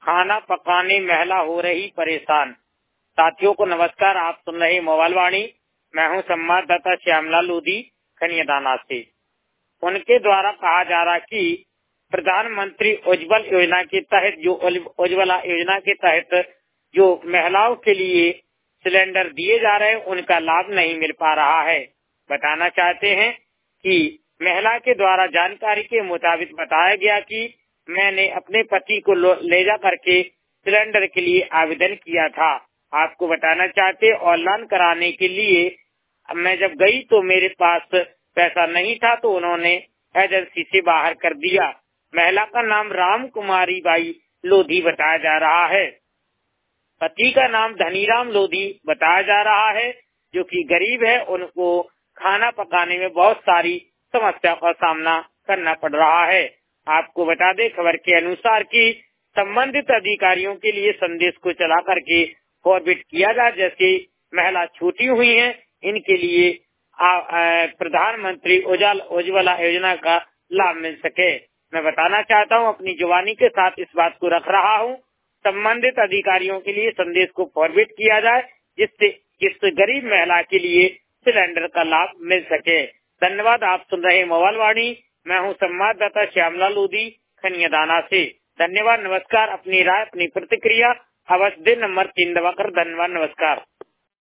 खाना पकाने महिला हो रही परेशान। साथियों को नमस्कार, आप सुन रहे मोबाइल वाणी। मैं हूं संवाददाता श्यामलाल लोधी खनियादाना से। उनके द्वारा कहा जा रहा कि प्रधानमंत्री उज्ज्वल योजना के तहत जो उज्ज्वला योजना के तहत जो महिलाओं के लिए सिलेंडर दिए जा रहे हैं उनका लाभ नहीं मिल पा रहा है। बताना चाहते हैं कि महिला के द्वारा जानकारी के मुताबिक बताया गया कि मैंने अपने पति को ले जा करके सिलेंडर के लिए आवेदन किया था। आपको बताना चाहते ऑनलाइन कराने के लिए मैं जब गई तो मेरे पास पैसा नहीं था तो उन्होंने एजेंसी से बाहर कर दिया। महिला का नाम राम कुमारी बाई लोधी बताया जा रहा है। पति का नाम धनीराम लोधी बताया जा रहा है, जो कि गरीब है। उनको खाना पकाने में बहुत सारी समस्या का सामना करना पड़ रहा है। आपको बता दें खबर के अनुसार कि संबंधित अधिकारियों के लिए संदेश को चला करके फॉरवर्ड किया जाए, जैसे महिला छूटी हुई हैं इनके लिए प्रधानमंत्री उज्ज्वला योजना का लाभ मिल सके। मैं बताना चाहता हूं, अपनी जुबानी के साथ इस बात को रख रहा हूं, संबंधित अधिकारियों के लिए संदेश को फॉरवर्ड किया जाए, जिससे इस गरीब महिला के लिए सिलेंडर का लाभ मिल सके। धन्यवाद। आप सुन रहे मोबाइल वाणी। मैं हूं संवाददाता श्यामलाल लोधी खनियादाना से। धन्यवाद, नमस्कार। अपनी राय, अपनी प्रतिक्रिया अवश्य दिन नंबर 3 दबाकर। धन्यवाद, नमस्कार।